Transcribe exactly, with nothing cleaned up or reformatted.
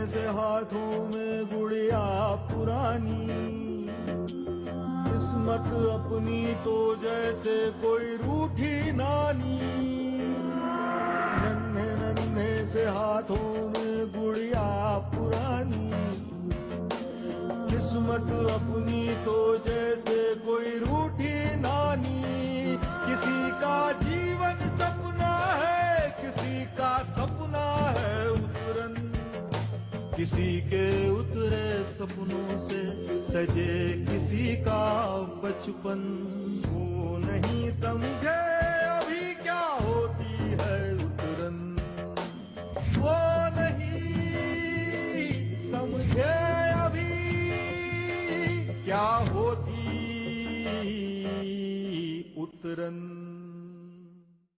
से हाथों में गुड़िया पुरानी। किस्मत अपनी तो जैसे कोई रूठी नानी। नन्हे नन्हे से हाथों में गुड़िया पुरानी। किस्मत अपनी तो जैसे कोई रूठी नानी। किसी का जीवन सपना है, किसी का सपना है उतरन। किसी के उतरे सपनों से सजे किसी का बचपन। वो नहीं समझे अभी क्या होती है उतरन। वो नहीं समझे अभी क्या होती उतरन।